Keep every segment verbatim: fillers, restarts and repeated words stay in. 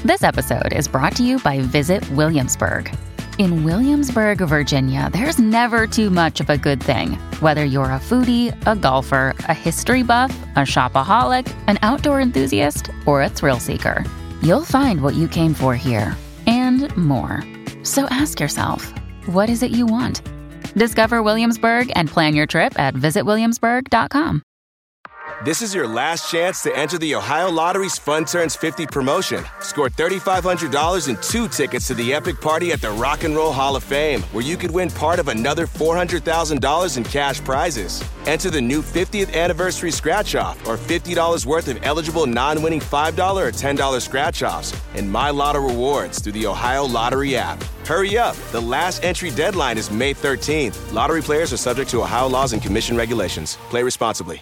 This episode is brought to you by Visit Williamsburg. In Williamsburg, Virginia, there's never too much of a good thing. Whether you're a foodie, a golfer, a history buff, a shopaholic, an outdoor enthusiast, or a thrill seeker, you'll find what you came for here and more. So ask yourself, what is it you want? Discover Williamsburg and plan your trip at visit williamsburg dot com. This is your last chance to enter the Ohio Lottery's Fun Turns fifty promotion. Score three thousand five hundred dollars and two tickets to the epic party at the Rock and Roll Hall of Fame, where you could win part of another four hundred thousand dollars in cash prizes. Enter the new fiftieth anniversary scratch-off or fifty dollars worth of eligible non-winning five dollars or ten dollars scratch-offs and My Lotto rewards through the Ohio Lottery app. Hurry up. The last entry deadline is May thirteenth. Lottery players are subject to Ohio laws and commission regulations. Play responsibly.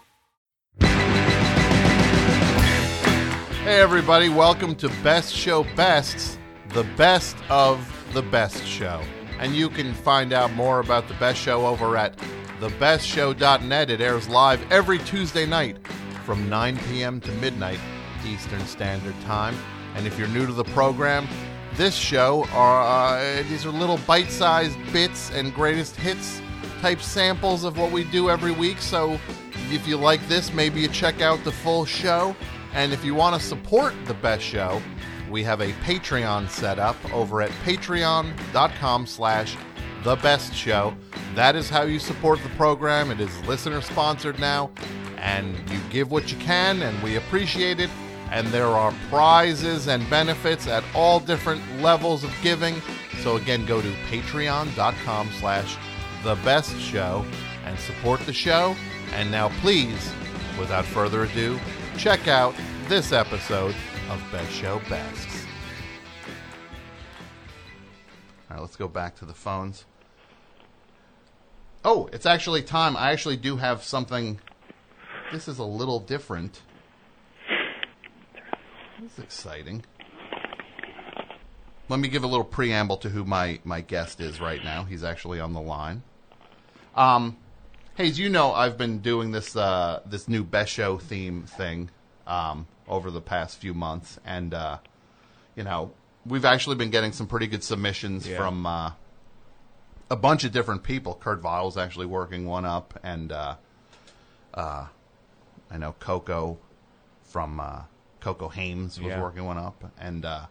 Hey everybody, welcome to Best Show Bests, the best of the best show. And you can find out more about the best show over at the best show dot net. It airs live every Tuesday night from nine p.m. to midnight Eastern Standard Time. And if you're new to the program, this show, are uh, these are little bite-sized bits and greatest hits type samples of what we do every week. So if you like this, maybe you check out the full show. And if you want to support the best show, we have a Patreon set up over at patreon.com slash the best show. That is how you support the program. It is listener sponsored now, and you give what you can, and we appreciate it. And there are prizes and benefits at all different levels of giving. So again, go to patreon.com slash the best show and support the show. And now please, without further ado, check out this episode of Best Show Bests. All right, let's go back to the phones. Oh, it's actually time. I actually do have something. This is a little different. This is exciting. Let me give a little preamble to who my, my guest is right now. He's actually on the line. Um... Hey, as you know, I've been doing this uh, this new Best Show theme thing um, over the past few months, and uh, you know, we've actually been getting some pretty good submissions yeah. from uh, a bunch of different people. Kurt Vile's actually working one up, and uh, uh, I know Coco from uh, Coco Hames was yeah. working one up, and uh,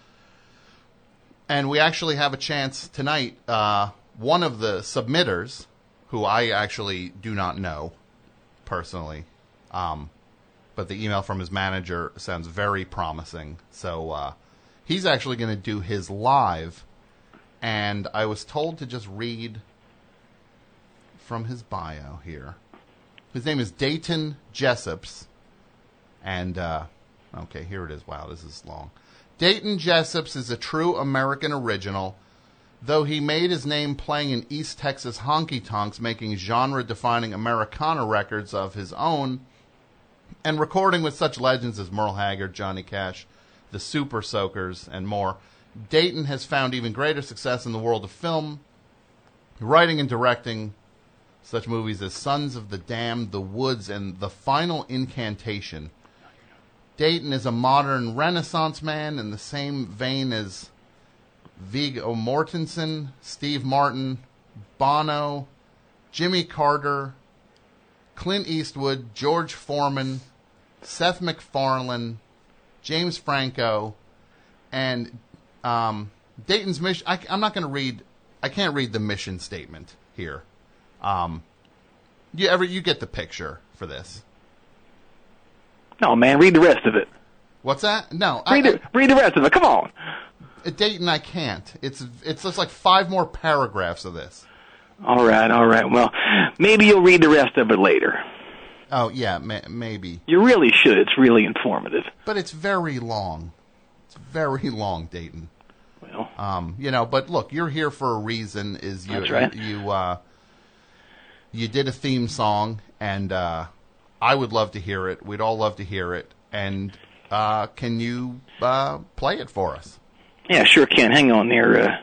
and we actually have a chance tonight. Uh, one of the submitters, who I actually do not know personally, um, but the email from his manager sounds very promising. So uh, he's actually going to do his live, and I was told to just read from his bio here. His name is Dayton Jessops, and, uh, okay, here it is. Wow, this is long. Dayton Jessops is a true American original. Though he made his name playing in East Texas honky-tonks, making genre-defining Americana records of his own, and recording with such legends as Merle Haggard, Johnny Cash, the Super Soakers, and more, Dayton has found even greater success in the world of film, writing and directing such movies as Sons of the Damned, The Woods, and The Final Incantation. Dayton is a modern Renaissance man in the same vein as Viggo Mortensen, Steve Martin, Bono, Jimmy Carter, Clint Eastwood, George Foreman, Seth MacFarlane, James Franco, and um, Dayton's mission. I, I'm not going to read. I can't read the mission statement here. Um, you ever you get the picture for this? No, man, read the rest of it. What's that? No, read I, the read the rest of it. Come on. Dayton, I can't. It's it's just like five more paragraphs of this. All right, all right. Well, maybe you'll read the rest of it later. Oh, yeah, ma- maybe. You really should. It's really informative. But it's very long. It's very long, Dayton. Well, um, you know, but look, you're here for a reason. Is you that's right. you uh, you did a theme song, and uh, I would love to hear it. We'd all love to hear it. And uh, can you uh, play it for us? Yeah, sure can. Hang on there. Uh,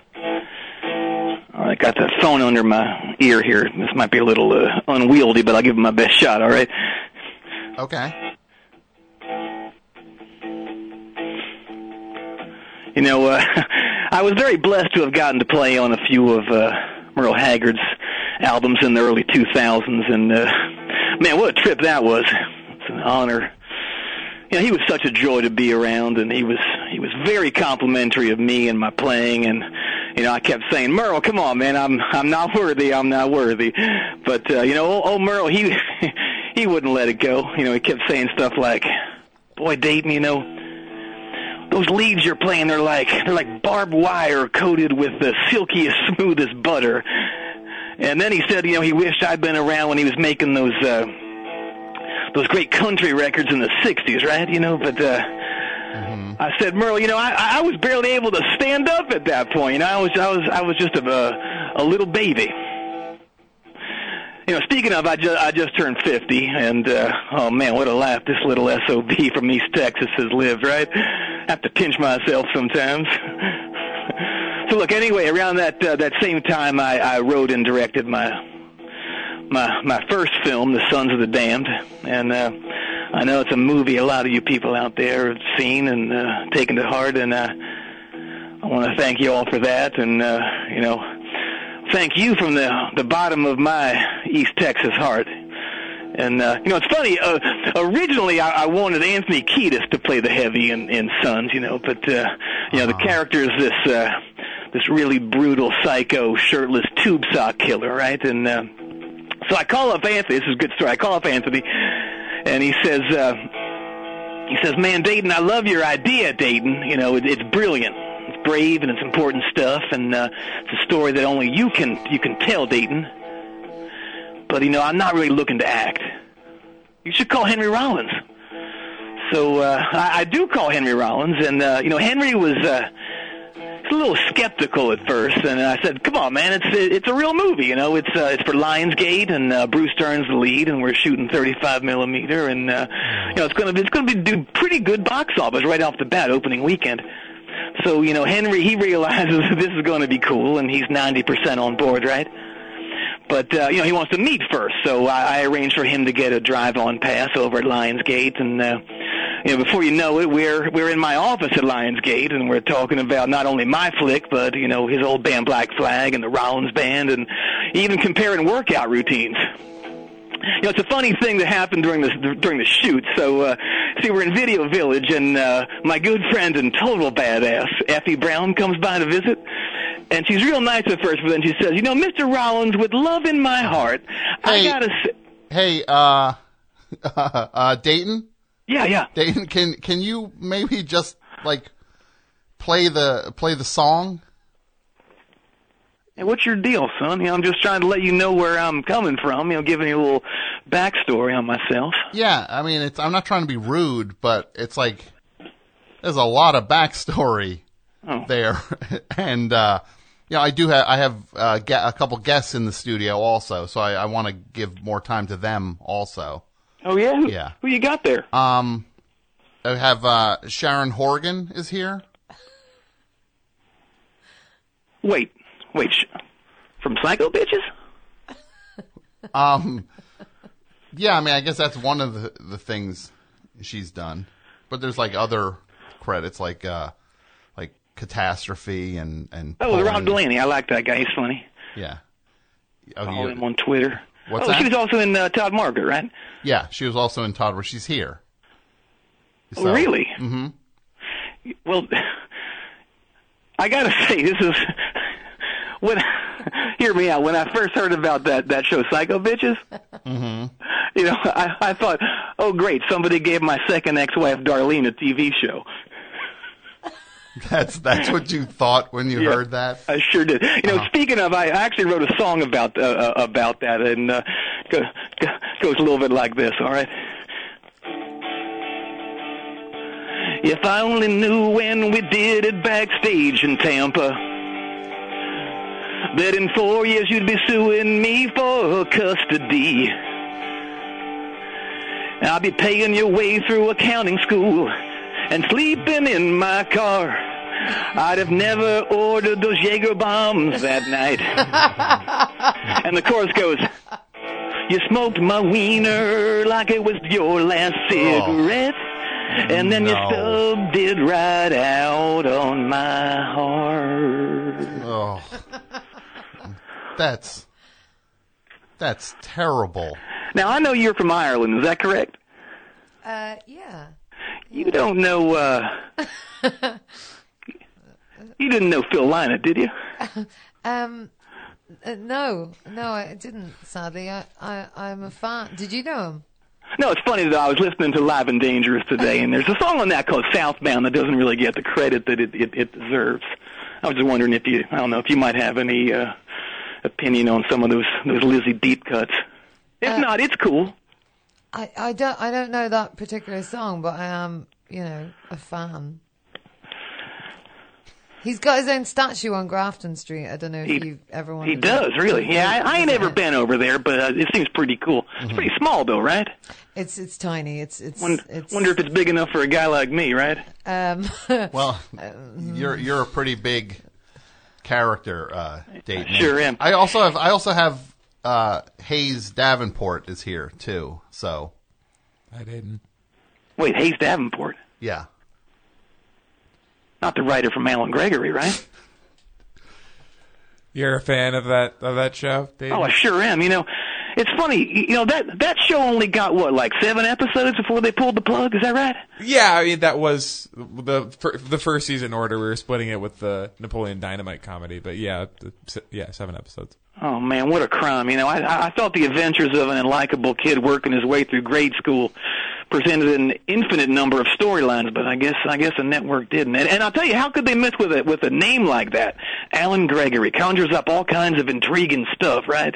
I got the phone under my ear here. This might be a little uh, unwieldy, but I'll give it my best shot, all right? Okay. You know, uh, I was very blessed to have gotten to play on a few of uh, Merle Haggard's albums in the early two thousands, and uh, man, what a trip that was. It's an honor. You know, he was such a joy to be around, and he was he was very complimentary of me and my playing, and you know, I kept saying, Merle, come on, man, I'm I'm not worthy, I'm not worthy. But uh, you know, old, old Merle, he he wouldn't let it go. You know, he kept saying stuff like, boy, Dayton, you know, those leads you're playing, they're like they're like barbed wire coated with the silkiest, smoothest butter. And then he said, you know, he wished I'd been around when he was making those uh, those great country records in the sixties, right? You know, but uh, mm-hmm. I said, Merle, you know, I, I was barely able to stand up at that point. You know, I was I was I was just a a little baby. You know, speaking of, I just I just turned fifty, and uh, oh man, what a life this little S O B from East Texas has lived, right? I have to pinch myself sometimes. So look, anyway, around that uh, that same time, I, I wrote and directed my my my first film, The Sons of the Damned, and uh, I know it's a movie a lot of you people out there have seen and uh, taken to heart, and uh, I want to thank you all for that, and uh, you know, thank you from the the bottom of my East Texas heart. And uh, you know, it's funny. Uh, originally, I, I wanted Anthony Kiedis to play the heavy in, in Sons, you know, but uh, you know, the character is this. Uh, this really brutal, psycho, shirtless tube sock killer, right? And uh, so I call up Anthony. This is a good story. I call up Anthony, and he says, uh, he says, man, Dayton, I love your idea, Dayton. You know, it, it's brilliant. It's brave, and it's important stuff, and uh, it's a story that only you can you can tell, Dayton. But, you know, I'm not really looking to act. You should call Henry Rollins. So uh, I, I do call Henry Rollins, and, uh, you know, Henry was... Uh, a little skeptical at first, and I said, "Come on, man, it's it's a real movie, you know. It's uh, it's for Lionsgate, and uh, Bruce Dern's the lead, and we're shooting thirty-five millimeter, and uh, you know, it's gonna be it's gonna be do pretty good box office right off the bat, opening weekend." So you know, Henry he realizes this is going to be cool, and he's ninety percent on board, right? But uh, you know, he wants to meet first, so I, I arranged for him to get a drive-on pass over at Lionsgate, and. Uh, You know, before you know it, we're we're in my office at Lionsgate, and we're talking about not only my flick, but you know, his old band Black Flag and the Rollins Band, and even comparing workout routines. You know, it's a funny thing that happened during this during the shoot. So, uh, see, we're in Video Village, and uh, my good friend and total badass Effie Brown comes by to visit, and she's real nice at first, but then she says, "You know, Mister Rollins, with love in my heart, hey, I gotta say." Hey, uh, uh, Dayton. Yeah, yeah. Dayton, can can you maybe just like play the play the song? Hey, what's your deal, son? You know, I'm just trying to let you know where I'm coming from. You know, giving you a little backstory on myself. Yeah, I mean, it's I'm not trying to be rude, but it's like there's a lot of backstory oh. there, and uh, you know, I do have I have uh, a couple guests in the studio also, so I, I want to give more time to them also. Oh, yeah? Who, yeah. Who you got there? Um, I have, uh, Sharon Horgan is here. Wait, wait, sh- from Psycho Bitches? um, yeah, I mean, I guess that's one of the, the things she's done. But there's, like, other credits, like, uh, like Catastrophe and, and Oh, Pulling. Rob Delaney. I like that guy. He's funny. Yeah. Oh, Follow him on Twitter. What's oh, that? She was also in uh, Todd Margaret, right? Yeah, she was also in Todd, where she's here. So, oh, really? Mm-hmm. Well, I gotta say, this is when. Hear me out. When I first heard about that that show, Psycho Bitches, mm-hmm. you know, I, I thought, oh, great, somebody gave my second ex-wife Darlene a T V show. That's that's what you thought when you yeah, heard that? I sure did. You know, uh-huh. Speaking of, I actually wrote a song about uh, about that, and uh, go, go, goes a little bit like this. All right. If I only knew when we did it backstage in Tampa, that in four years you'd be suing me for custody. I'll be paying your way through accounting school and sleeping in my car. I'd have never ordered those Jaeger bombs that night. And the chorus goes, you smoked my wiener like it was your last cigarette. And then No. you stubbed it right out on my heart. Oh, that's that's terrible. Now, I know you're from Ireland. Is that correct? Uh, yeah. You don't know, uh... you didn't know Phil Lynott, did you? Um, uh, no, no, I didn't, sadly. I, I, I'm a fan. Did you know him? No, it's funny that I was listening to Live and Dangerous today, and there's a song on that called Southbound that doesn't really get the credit that it, it, it deserves. I was just wondering if you, I don't know, if you might have any uh, opinion on some of those those Lizzie deep cuts. If Uh, not, it's cool. I, I don't I don't know that particular song, but I am, you know, a fan. He's got his own statue on Grafton Street. I don't know if He- you've ever wanted He to- does, really. Yeah, I, I ain't visit ever it. been over there, but uh, it seems pretty cool. It's pretty small, though, right? It's it's tiny. It's it's Wonder, it's. wonder if it's big enough for a guy like me, right? Um, Well, you're you're a pretty big character, uh, Dayton. Sure am. I also have I also have uh, Hayes Davenport is here too. So I didn't. Wait, Hayes Davenport. yeah, Not the writer from Alan Gregory, right? You're a fan of that of that show, Dave? Oh, I sure am. You know, it's funny. You know, that that show only got, what, like seven episodes before they pulled the plug? Is that right? Yeah, I mean that was the fir- the first season order. We were splitting it with the Napoleon Dynamite comedy, but yeah, the, yeah, seven episodes. Oh, man, what a crime. You know, I, I thought the adventures of an unlikable kid working his way through grade school presented an infinite number of storylines, but I guess I guess the network didn't. And, and I'll tell you, how could they miss with a, with a name like that? Alan Gregory conjures up all kinds of intriguing stuff, right?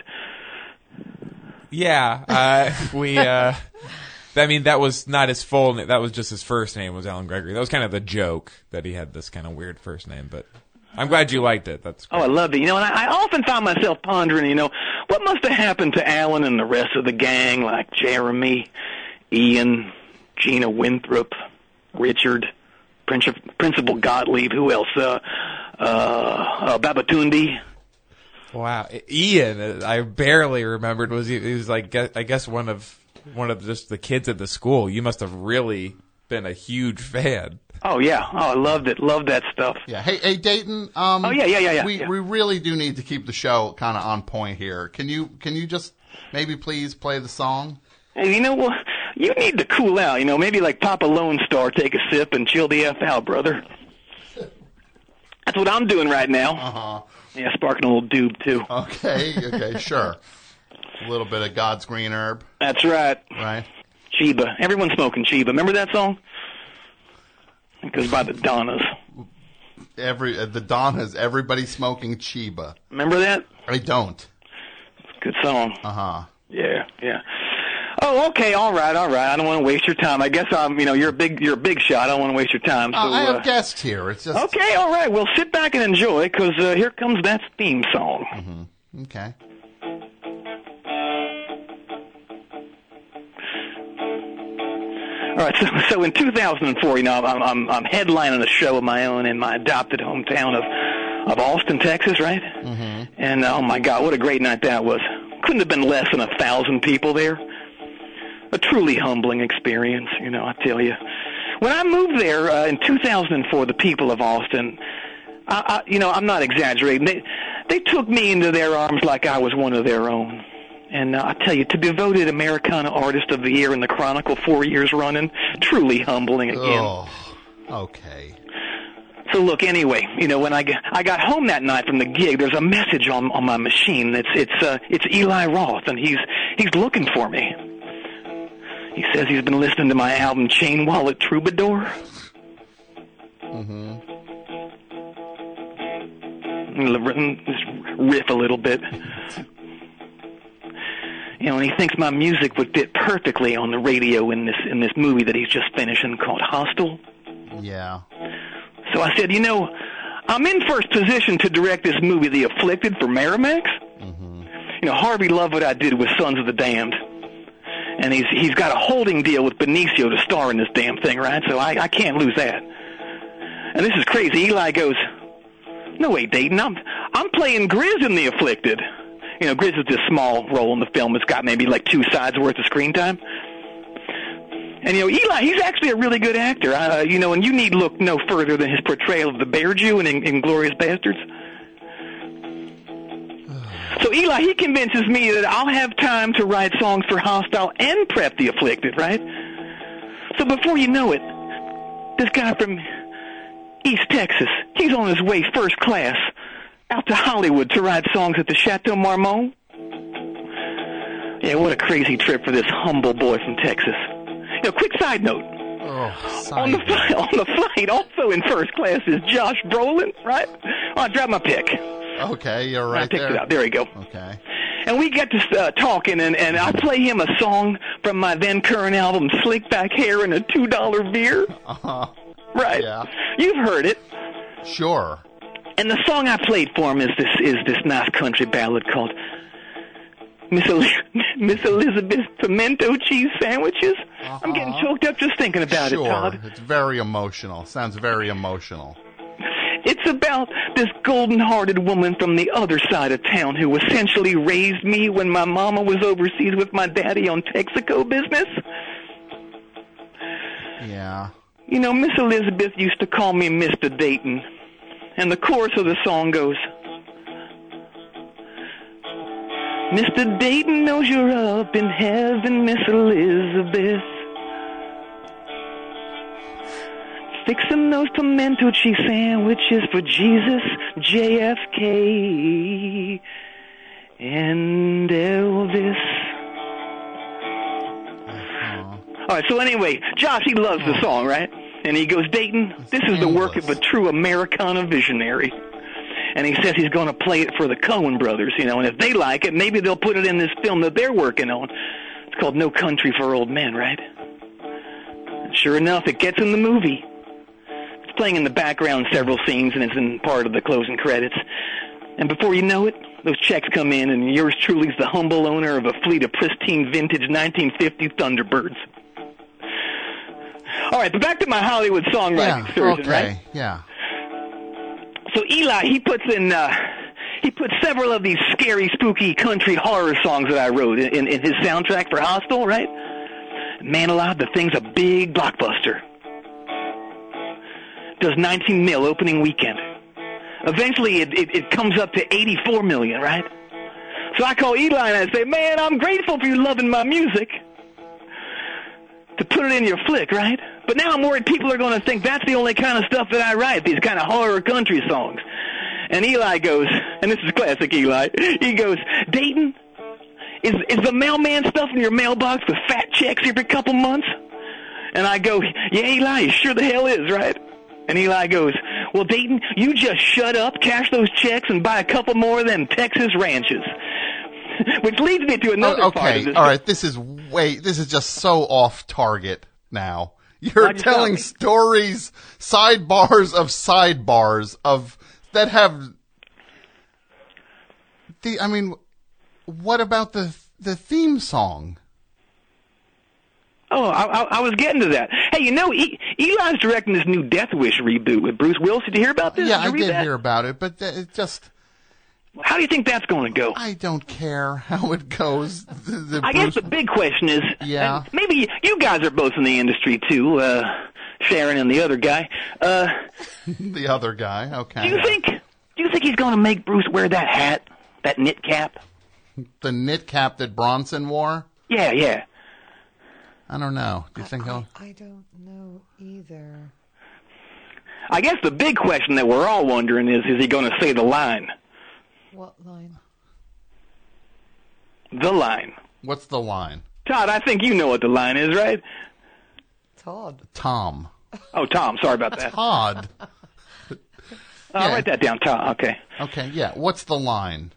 Yeah, uh, we. Uh, I mean, that was not his full name. That was just his first name was Alan Gregory. That was kind of the joke that he had this kind of weird first name. But I'm glad you liked it. That's great. Oh, I loved it. You know, and I, I often found myself pondering, you know, what must have happened to Alan and the rest of the gang, like Jeremy, Ian, Gina Winthrop, Richard, Princi- Principal Gottlieb, who else? Uh, uh, uh, Babatundi. Wow, Ian, I barely remembered. Was he? He was like, I guess one of one of just the kids at the school. You must have really been a huge fan. Oh yeah, oh I loved it, loved that stuff. yeah. Hey, hey, Dayton. Um, Oh, yeah, yeah, yeah, yeah, We yeah. we really do need to keep the show kind of on point here. Can you can you just maybe please play the song? Hey, you know what? You need to cool out. You know, maybe like Papa Lone Star, take a sip and chill the f out, brother. That's what I'm doing right now. Uh huh. Yeah, sparking a little doob too. Okay. Okay. Sure. A little bit of God's green herb, That's right. right? Chiba. Everyone's smoking Chiba. Remember that song? It goes by the Donnas. Every uh, the Donnas, everybody smoking Chiba. Remember that? I don't. Good song. Uh huh. Yeah, yeah. Oh, okay, all right, all right. I don't want to waste your time. I guess I'm, you know, you're a big, you're a big shot. I don't want to waste your time. So, Uh, I uh, have guests here. It's just okay, all right. Well, sit back and enjoy, because uh, here comes that theme song. Mm-hmm. Okay. All right, so, so in two thousand four, you know, I'm, I'm, I'm headlining a show of my own in my adopted hometown of, of Austin, Texas, right? Mm-hmm. And oh my God, what a great night that was! Couldn't have been less than a thousand people there. A truly humbling experience, you know, I tell you. When I moved there uh, in two thousand four, the people of Austin, I, I, you know, I'm not exaggerating. They, they took me into their arms like I was one of their own. And uh, I tell you, to be voted Americana Artist of the Year in the Chronicle four years running, truly humbling again. Oh. Okay. So look, anyway, you know, when I got, I got home that night from the gig, there's a message on on my machine. It's it's uh, it's Eli Roth, and he's he's looking for me. He says he's been listening to my album Chain Wallet Troubadour. Mm-hmm. Just riff a little bit. You know, and he thinks my music would fit perfectly on the radio in this in this movie that he's just finishing called Hostel. Yeah. So I said, you know, I'm in first position to direct this movie, The Afflicted, for Miramax. Mm-hmm. You know, Harvey loved what I did with Sons of the Damned. And he's he's got a holding deal with Benicio to star in this damn thing, right? So I, I can't lose that. And this is crazy. Eli goes, no, wait, Dayton, I'm, I'm playing Grizz in The Afflicted. You know, Grizz is this small role in the film. It's got maybe like two sides worth of screen time. And, you know, Eli, he's actually a really good actor. Uh, you know, and you need look no further than his portrayal of the Bear Jew in Inglourious Bastards. So Eli, he convinces me that I'll have time to write songs for Hostile and Prep the Afflicted, right? So before you know it, this guy from East Texas, he's on his way first class out to Hollywood to write songs at the Chateau Marmont. Yeah, what a crazy trip for this humble boy from Texas. You know, quick side note. Oh, side on the note. flight, on the flight, also in first class is Josh Brolin, right? Oh, I dropped my pick. Okay, you're I right picked there. it up. There we go. Okay. And we get to uh, talking, and, and I play him a song from my then current album, Slick Back Hair and a two dollar Beer. Uh-huh. Right. Yeah. You've heard it. Sure. And the song I played for him is this is this nice country ballad called Miss, El- Miss Elizabeth Pimento Cheese Sandwiches. Uh-huh. I'm getting choked up just thinking about Sure. it, Todd. It's very emotional. Sounds very emotional. It's about this golden-hearted woman from the other side of town who essentially raised me when my mama was overseas with my daddy on Texaco business. Yeah. You know, Miss Elizabeth used to call me Mister Dayton, and the chorus of the song goes, Mister Dayton knows you're up in heaven, Miss Elizabeth. Fixing those pimento cheese sandwiches for Jesus, J F K, and Elvis. Uh-huh. All right, so anyway, Josh, he loves the song, right? And he goes, Dayton, this is the work of a true Americana visionary. And he says he's going to play it for the Coen brothers, you know, and if they like it, maybe they'll put it in this film that they're working on. It's called No Country for Old Men, right? And sure enough, it gets in the movie. It's playing in the background several scenes, and it's in part of the closing credits. And before you know it, those checks come in, and yours truly's the humble owner of a fleet of pristine vintage nineteen fifty Thunderbirds. All right, but back to my Hollywood songwriting Yeah. excursion, Okay. right? Yeah. So Eli, he puts in, uh, he put several of these scary, spooky country horror songs that I wrote in, in his soundtrack for Hostel, right? Man alive, the thing's a big blockbuster. Does nineteen mil opening weekend. Eventually, it, it, it comes up to eighty-four million, right? So I call Eli and I say, man, I'm grateful for you loving my music. To put it in your flick, right? But now I'm worried people are going to think that's the only kind of stuff that I write, these kind of horror country songs. And Eli goes, and this is classic Eli, he goes, Dayton, is is the mailman stuff in your mailbox with fat checks every couple months? And I go, yeah, Eli, it sure the hell is, right? And Eli goes, well, Dayton, you just shut up, cash those checks, and buy a couple more of them Texas ranches. Which leads me to another Oh, part of okay. this. All right. This is way. This is just so off target now. You're Why'd you tell telling me? stories, sidebars of sidebars of that have the. I mean, what about the the theme song? Oh, I, I, I was getting to that. Hey, you know, e- Eli's directing this new Death Wish reboot with Bruce Willis. Did you hear about this? Yeah, did you I read did that? hear about it, but th- it just. How do you think that's going to go? I don't care how it goes. The, the I Bruce- guess the big question is, Yeah. and maybe you guys are both in the industry too, uh, Sharon and the other guy. Uh, the other guy. Okay. do you think? Do you think he's going to make Bruce wear that hat, that knit cap? the knit cap that Bronson wore? Yeah, yeah. I don't know. Do you I, think he'll? I, I don't know either. I guess the big question that we're all wondering is, is he going to say the line? What line? The line. What's the line? Todd, I think you know what the line is, right? Todd. Tom. Oh, Tom, sorry about that. Todd. I'll Yeah. write that down, Tom. Okay. Okay. Yeah. What's the line?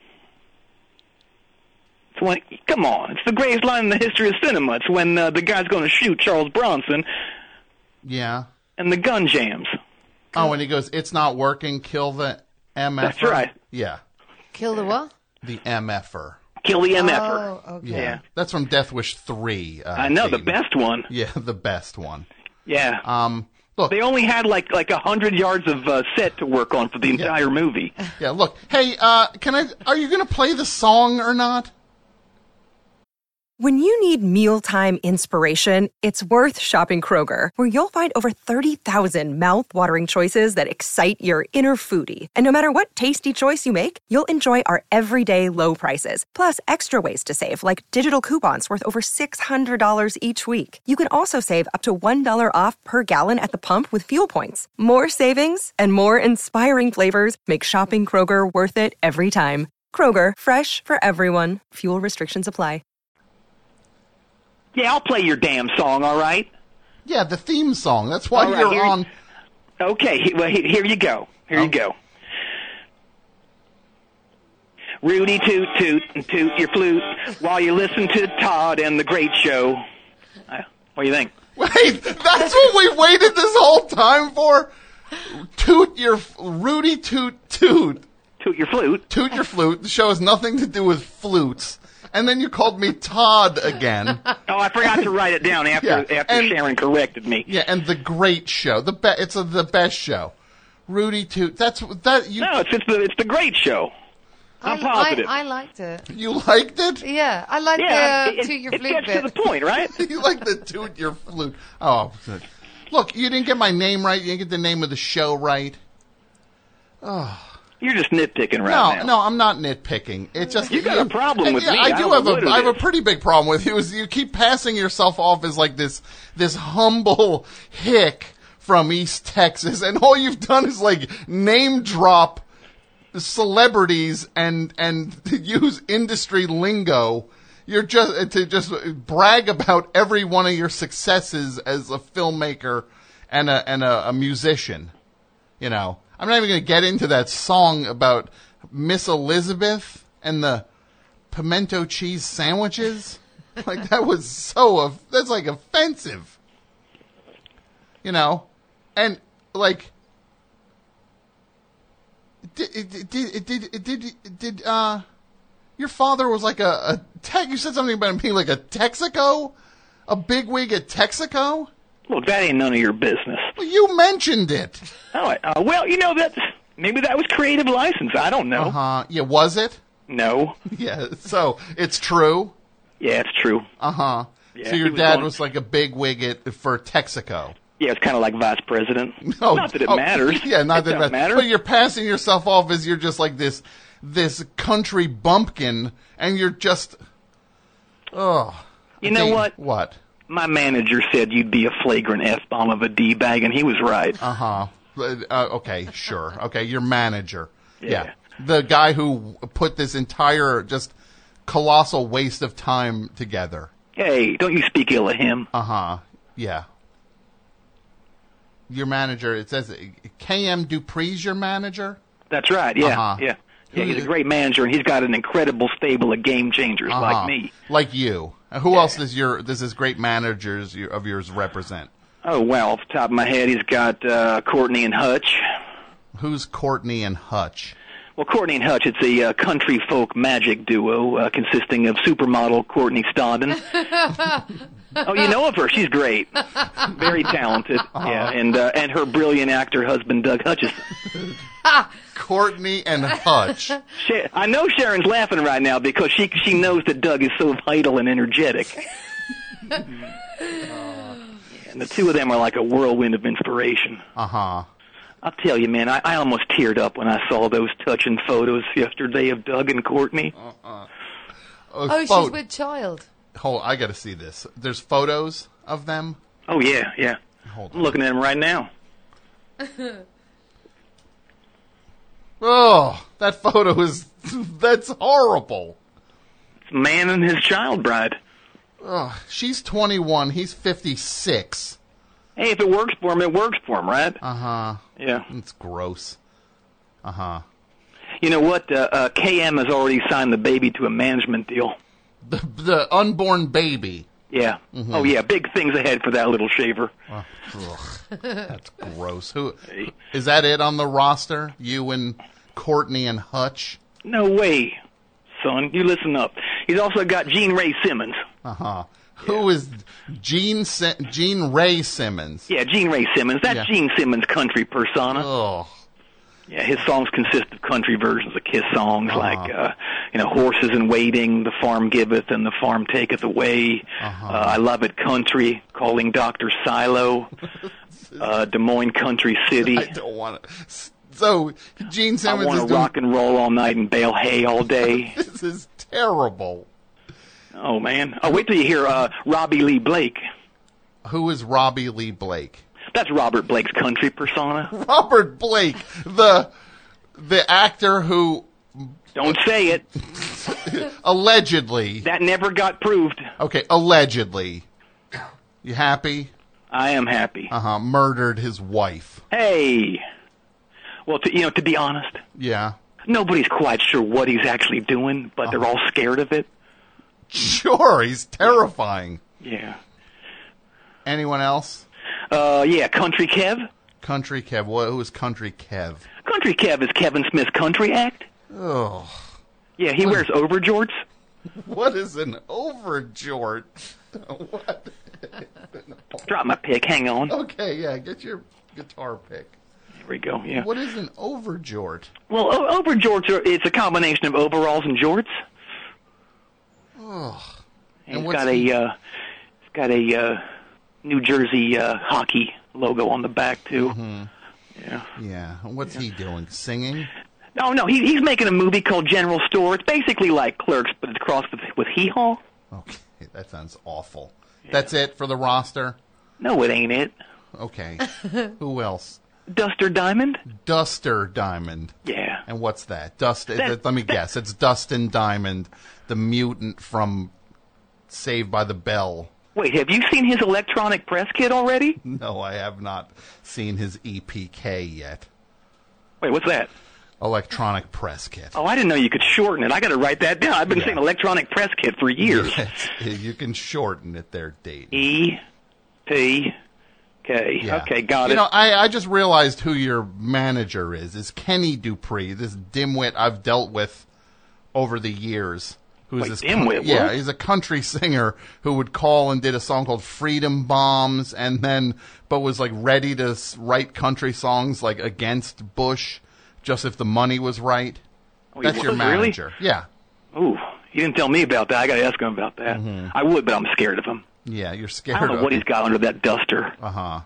It's when, come on, it's the greatest line in the history of cinema. It's when uh, the guy's going to shoot Charles Bronson Yeah. and the gun jams. Oh, and he goes, "It's not working. Kill the M F." That's right. Yeah. Kill the what? The M F er. Kill the M F er. Oh, okay. Yeah. Yeah. That's from Death Wish three. Uh, I know, the theme. best one. Yeah, the best one. Yeah. Um, look. They only had like like a hundred yards of uh, set to work on for the entire movie. Yeah. Look. Hey, uh, can I? Are you going to play the song or not? When you need mealtime inspiration, it's worth shopping Kroger, where you'll find over thirty thousand mouth-watering choices that excite your inner foodie. And no matter what tasty choice you make, you'll enjoy our everyday low prices, plus extra ways to save, like digital coupons worth over six hundred dollars each week. You can also save up to one dollar off per gallon at the pump with fuel points. More savings and more inspiring flavors make shopping Kroger worth it every time. Kroger, fresh for everyone. Fuel restrictions apply. Yeah, I'll play your damn song, all right? Yeah, the theme song. That's why All right, you're here- on. Okay, he- well, he- here you go. Here Oh. you go. Rudy, toot, toot, and toot your flute while you listen to Todd and the Great Show. Uh, What do you think? Wait, that's what we waited this whole time for? Toot your... Rudy toot toot. Toot your flute. Toot your flute. The show has nothing to do with flutes. And then you called me Todd again. Oh, I forgot to write it down after Yeah, after and- Sharon corrected me. Yeah, and the great show. The be- It's a, the best show. Rudy Toot. That's that you. No, it's, it's the it's the Great Show. I'm I, positive. I, I liked it. You liked it? Yeah, I like yeah, the it, to your it flute gets bit. to the point, right? You like the toot your flute. Oh, good. Look, you didn't get my name right. You didn't get the name of the show right. You're just nitpicking right No, now. no, I'm not nitpicking. It just You got a problem with yeah, me. I I do don't have know a what it I have a is. pretty big problem with you. Is you keep passing yourself off as like this this humble hick from East Texas, and all you've done is like name drop celebrities and and use industry lingo. You're just to just brag about every one of your successes as a filmmaker and a and a, a musician. You know, I'm not even going to get into that song about Miss Elizabeth and the pimento cheese sandwiches. Like that was so of that's like offensive. You know, and like did did did did did uh your father was like a, a tech. You said something about him being like a Texaco, a bigwig at Texaco. Look, that ain't none of your business. Well, you mentioned it. Oh, uh, well, you know that maybe that was creative license. I don't know. Uh huh. Yeah, was it? No. Yeah. So it's true. Yeah, it's true. Uh huh. Yeah, so your he was dad going- was like a bigwig at for Texaco. Yeah, it's kind of like vice president. Oh, not that it oh, matters. Yeah, not it that it doesn't matters. matter. But you're passing yourself off as you're just like this this country bumpkin, and you're just. Oh. You know what? What? My manager said you'd be a flagrant F-bomb of a D-bag, and he was right. Uh huh. Uh, okay, sure. Okay, your manager. Yeah. Yeah. The guy who put this entire just colossal waste of time together. Hey, don't you speak ill of him. Uh huh. Yeah. Your manager, it says K M Dupree's your manager? That's right, yeah, Uh-huh. yeah. Yeah, he's a great manager, and he's got an incredible stable of game changers Uh-huh. like me. Like you. Uh, Who else does your does this great managers your- of yours represent? Oh, well, off the top of my head, he's got uh, Courtney and Hutch. Who's Courtney and Hutch? Well, Courtney and Hutch, it's a uh, country folk magic duo uh, consisting of supermodel Courtney Stodden. Oh, you know of her. She's great. Very talented. Uh-huh. Yeah, and uh, and her brilliant actor husband, Doug Hutchison. Courtney and Hutch. She, I know Sharon's laughing right now because she she knows that Doug is so vital and energetic. And the two of them are like a whirlwind of inspiration. Uh huh. I'll tell you, man, I, I almost teared up when I saw those touching photos yesterday of Doug and Courtney. Oh, pho- she's with child. Hold, I got to see this. There's photos of them. Oh, yeah, yeah. Hold I'm on. looking at them right now. Oh, that photo is that's horrible. It's a man and his child bride. Oh, she's twenty-one. He's fifty-six. Hey, if it works for him, it works for him, right? Uh huh. Yeah. It's gross. Uh huh. You know what? Uh, uh, K M has already signed the baby to a management deal. The the unborn baby. Yeah. Mm-hmm. Oh, yeah. Big things ahead for that little shaver. Oh, ugh. That's gross. Who is that? It on the roster? You and Courtney and Hutch. No way, son. You listen up. He's also got Jean Ray Simmons. Uh huh. Who is Gene Si- Gene Ray Simmons? Yeah, Jean Ray Simmons. That's Yeah. Gene Simmons' country persona. Oh, Yeah, his songs consist of country versions of Kiss songs Uh-huh. like, uh, you know, Horses in Waiting, The Farm Giveth, and The Farm Taketh Away. Uh-huh. Uh, I Love It Country, Calling Doctor Silo, uh, Des Moines Country City. I don't want to. So Gene I Simmons want is to doing. rock and roll all night and bale hay all day. This is terrible. Oh, man. Oh, wait till you hear uh, Robbie Lee Blake. Who is Robbie Lee Blake? That's Robert Blake's country persona. Robert Blake, the the actor who Don't say it. allegedly. That never got proved. Okay, allegedly. You happy? I am happy. Uh huh. Murdered his wife. Hey. Well, to, you know, to be honest, Yeah. nobody's quite sure what he's actually doing, but they're all scared of it. Sure, he's terrifying. Yeah. Anyone else? Uh, yeah, Country Kev. Country Kev. What? Who is Country Kev? Country Kev is Kevin Smith's country act. Oh, Yeah, he wears overjorts. what is an overjort? What? Drop my pick. Hang on. Okay, yeah. Get your guitar pick. Here we go. Yeah. What is an overjort? Well, o- overjorts are, it's a combination of overalls and jorts. Oh. And And it's what's got he- a, uh, it's got a uh, New Jersey uh, hockey logo on the back too. Mm-hmm. Yeah. Yeah. What's he doing? Singing? No, no, he, he's making a movie called General Store. It's basically like Clerks, but it's crossed with, with Hee Haw. Okay, that sounds awful. That's it for the roster? No, it ain't it. Okay. Who else? Duster Diamond? Duster Diamond. Yeah. And what's that? Dust. That- let me that- guess. It's Dustin Diamond, the mutant from Saved by the Bell. Wait, have you seen his electronic press kit already? No, I have not seen his E P K yet. Wait, what's that? Electronic press kit. Oh, I didn't know you could shorten it. I got to write that down. I've been Yeah. saying electronic press kit for years. Yes, you can shorten it there, Dayton. E P K. Yeah. Okay, got you it. know, I, I just realized who your manager is. Is Kenny Dupree, this dimwit I've dealt with over the years. Who's Wait, this dimwit, Yeah, what? he's a country singer who would call and did a song called Freedom Bombs, and then but was like ready to s- write country songs like against Bush, just if the money was right. Oh, he That's your was, really? manager. Yeah, Ooh, he didn't tell me about that. I got to ask him about that. Mm-hmm. I would, but I'm scared of him. yeah. You're scared I don't know of what him. he's got under that duster. Uh huh.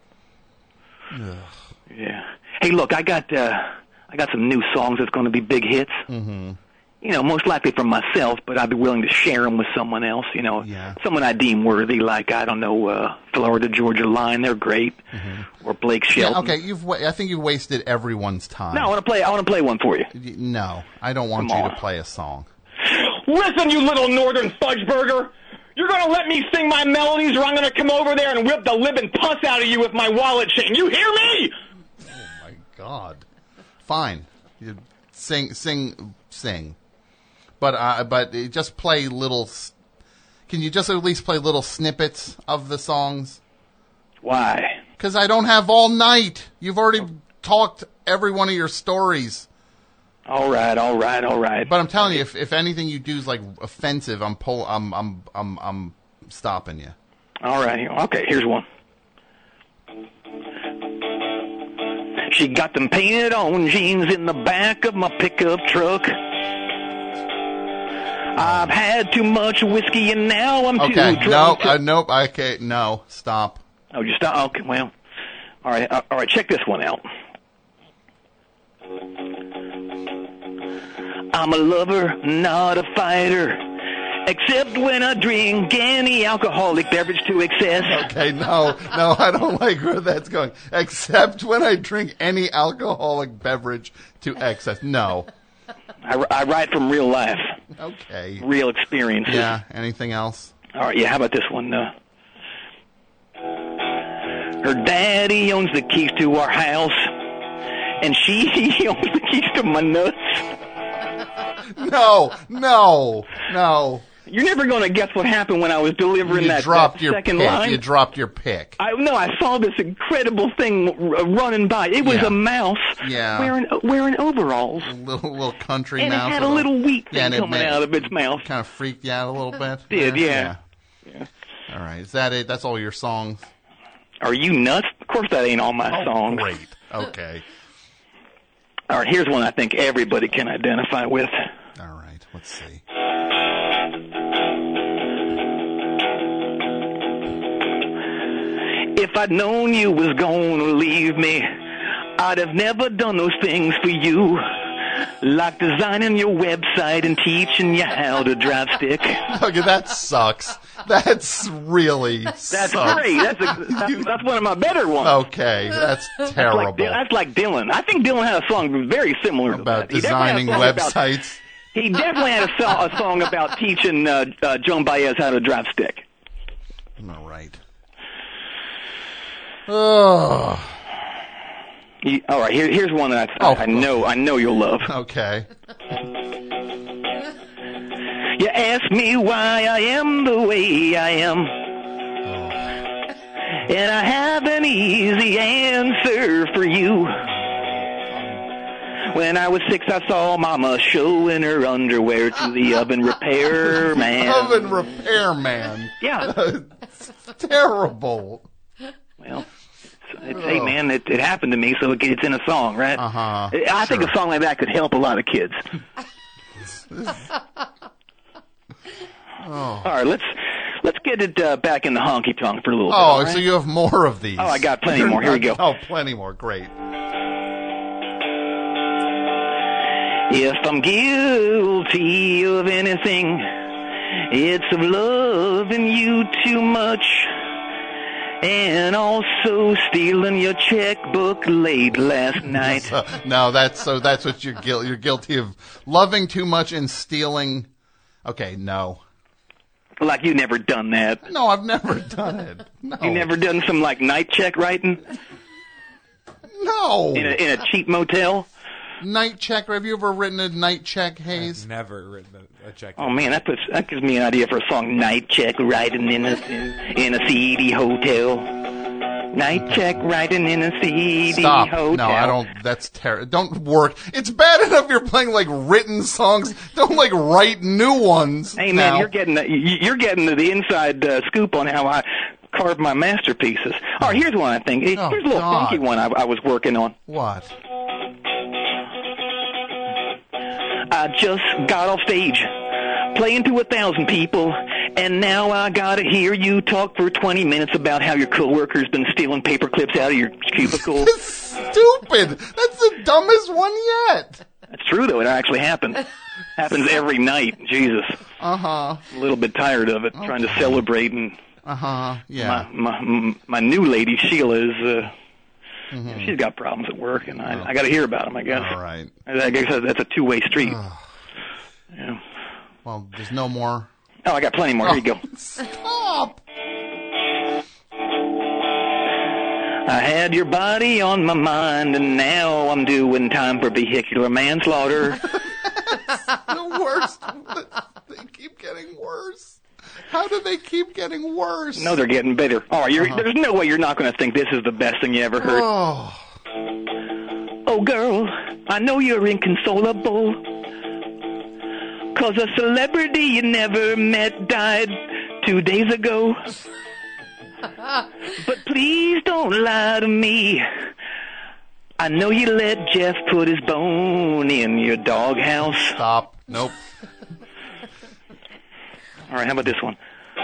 Yeah. Hey, look, I got uh, I got some new songs that's going to be big hits. Mm-hmm. You know, most likely from myself, but I'd be willing to share them with someone else. You know, Yeah. someone I deem worthy, like I don't know, uh, Florida Georgia Line. They're great, or Blake Mm-hmm. Yeah, Shelton. okay. You've. wa- I think you wasted everyone's time. No, I want to play. I want to play one for you. Y- No, I don't want Come you on. to play a song. Listen, you little northern fudge burger. You're going to let me sing my melodies, or I'm going to come over there and whip the living pus out of you with my wallet chain. You hear me? My God. Fine. You sing, sing, sing. But uh, but uh, just play little. s- Can you just at least play little snippets of the songs? Why? Because I don't have all night. You've already talked every one of your stories. All right, all right, all right. But I'm telling you, if if anything you do is like offensive, I'm pull, I'm I'm I'm I'm stopping you. All right. Okay, here's one. She got them painted on jeans in the back of my pickup truck. I've had too much whiskey and now I'm Okay. too No. drunk. to- Uh, nope. Okay. No. Stop. Oh, just stop. Okay, well. All right, uh, all right. Check this one out. I'm a lover, not a fighter. Except when I drink any alcoholic beverage to excess. Okay, no, no, I don't like where that's going. Except when I drink any alcoholic beverage to excess. No. I, I write from real life, Okay. real experiences. Yeah. Anything else? All right, yeah, how about this one? Uh, her daddy owns the keys to our house, and she owns the keys to my nuts. No, no, no. You're never going to guess what happened when I was delivering You that, dropped that your second pick. line. You dropped your pick. I no, I saw this incredible thing r- running by. It was Yeah. a mouse Yeah. wearing wearing overalls, Little little country and mouse. it had a little wheat thing Yeah, and it coming made- out of its mouth. Kind of freaked you out a little bit. Did, yeah. yeah. All right. Is that it? That's all your songs? Are you nuts? Of course, that ain't all my Oh, songs. great. Okay. All right, here's one I think everybody can identify with. All right, let's see. If I'd known you was gonna leave me, I'd have never done those things for you. Like designing your website and teaching you how to drive stick. Okay, that sucks. That's really That's sucks. great. That's, a, that's, that's one of my better ones. Okay, that's Like, terrible. that's like Dylan. I think Dylan had a song very similar to About that. He definitely designing had a song about- websites. He definitely had a, so- a song about teaching uh, uh, Joan Baez how to drive stick. All right. Oh, You, all right, here, here's one that I, Oh. I know I know you'll love. okay. You ask me why I am the way I am, and I have an easy answer for you. When I was six, I saw Mama showing her underwear to the oven repair man. Oven repair man. Yeah. It's terrible. Well, it's, hey man, it, it happened to me, so it, it's in a song, right? Uh-huh, I think sure. a song like that could help a lot of kids. Oh. All right, let's let's get it uh, back in the honky tonk for a little bit. Oh, all right? so you have more of these. Oh, I got plenty more. Here we go. Oh, plenty more. Great. If I'm guilty of anything, it's of loving you too much, and also stealing your checkbook late last night. Uh, no, that's so. That's what you're guilty. You're guilty of loving too much and stealing. Okay, no, Like you never done that. no, I've never done it. No, You never done some like night check writing No. in a, in a cheap motel. Night check. Have you ever written a night check, Hayes? I've never written a, a check. Oh man, that puts that gives me an idea for a song. Night check writing in a in, in a seedy hotel. Night check writing in a seedy Stop. hotel. No, I don't. That's terrible. Don't work. It's bad enough you're playing like written songs. Don't like write new ones. Hey man, now. you're getting the, you- you're getting the inside uh, scoop on how I carve my masterpieces. All right, here's one I think. Here's Oh, a little God. funky one I, I was working on. What? I just got off stage playing to a thousand people, and now I gotta hear you talk for twenty minutes about how your coworker's been stealing paper clips out of your cubicle. Stupid. That's the dumbest one yet. That's true, though. It actually happens. Happens every night. Jesus. Uh huh. A little bit tired of it, trying to celebrate. And Uh huh. Yeah. my, my my new lady, Sheila, is uh, Mm-hmm. she's got problems at work, and I, I got to hear about them, I guess. All right. I guess that's a two-way street. Yeah. Well, there's no more. Oh, I got plenty more. Here you go. Stop. I had your body on my mind, and now I'm doing time for vehicular manslaughter. The worst. They keep getting worse. How do they keep getting worse? No, they're getting better. Oh, you're, Uh-huh. there's no way you're not going to think this is the best thing you ever heard. Oh. Oh, girl, I know you're inconsolable, 'cause a celebrity you never met died two days ago. But please don't lie to me. I know you let Jeff put his bone in your doghouse. Stop. Nope. All right, how about this one?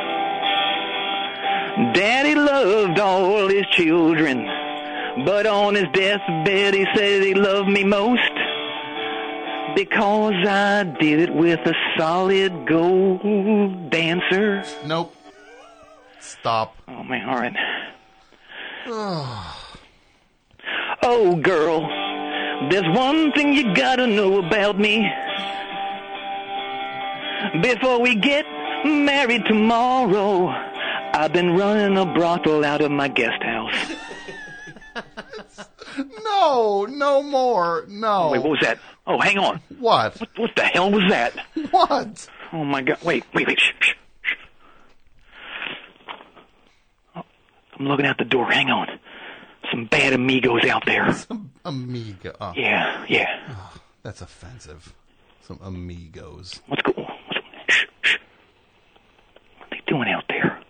Daddy loved all his children, but on his deathbed he said he loved me most because I did it with a solid gold dancer. Nope. Stop. Oh, man, all right. Oh, girl, there's one thing you gotta know about me. Before we get married tomorrow, I've been running a brothel out of my guest house. No. No more. No. Wait, what was that? Oh, hang on. What? What, what the hell was that? What? Oh, my God. Wait, wait, wait. Shh, shh, shh. Oh, I'm looking out the door. Hang on. Some bad amigos out there. Amiga. Oh, Yeah, yeah. that's offensive. Some amigos. What's going on? Shh, shh. What are they doing out there?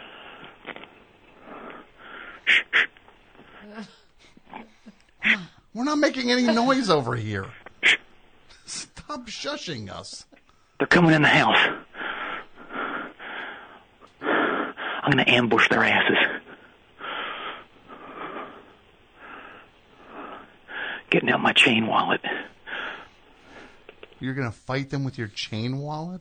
Shh, shh. We're not making any noise over here. Stop shushing us. They're coming in the house. I'm going to ambush their asses. Getting out my chain wallet. You're going to fight them with your chain wallet?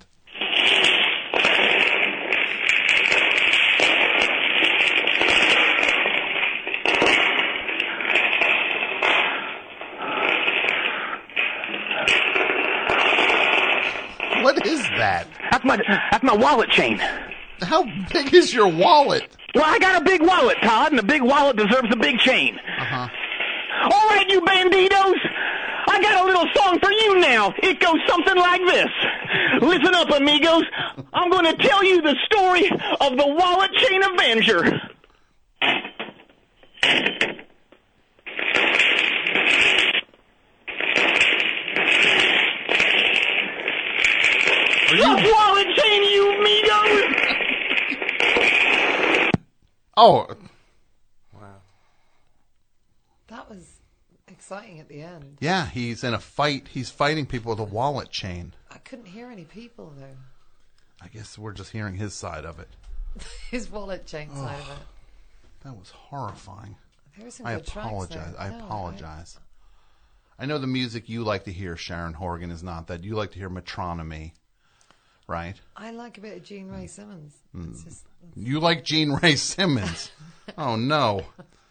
What is that? That's my, that's my wallet chain. How big is your wallet? Well, I got a big wallet, Todd, and a big wallet deserves a big chain. Uh-huh. All right, you banditos. I got a little song for you now. It goes something like this. Listen up, amigos. I'm going to tell you the story of the Wallet Chain Avenger. The wallet chain, you amigos! Oh. Wow. That was exciting at the end. Yeah, he's in a fight. He's fighting people with a wallet chain. I couldn't hear any people, though. I guess we're just hearing his side of it. His wallet chain Oh, side of it. That was horrifying. There were some I good tracks apologize. there. I No, apologize. I know the music you like to hear, Sharon Horgan, is not that. You like to hear Metronomy, right? I like a bit of Gene Ray Simmons. It's just, You like Gene Ray Simmons. Oh, no.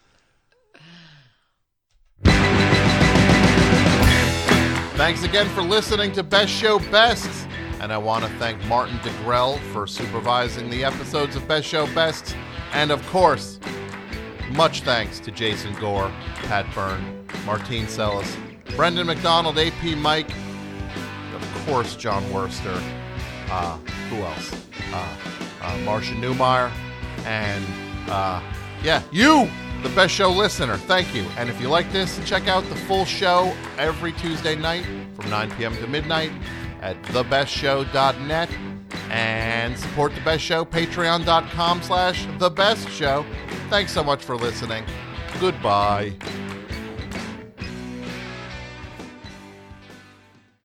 Thanks again for listening to Best Show Best. And I want to thank Martin DeGrell for supervising the episodes of Best Show Best. And of course, much thanks to Jason Gore, Pat Byrne, Martine Sellis, Brendan McDonald, A P Mike, of course, John Worster. Uh, who else? Uh, uh, Marcia Newmeyer, and uh, yeah, you, the Best Show listener. Thank you. And if you like this, check out the full show every Tuesday night from nine p.m. to midnight at the best show dot net, and support The Best Show, patreon dot com slash The Best Show. Thanks so much for listening. Goodbye.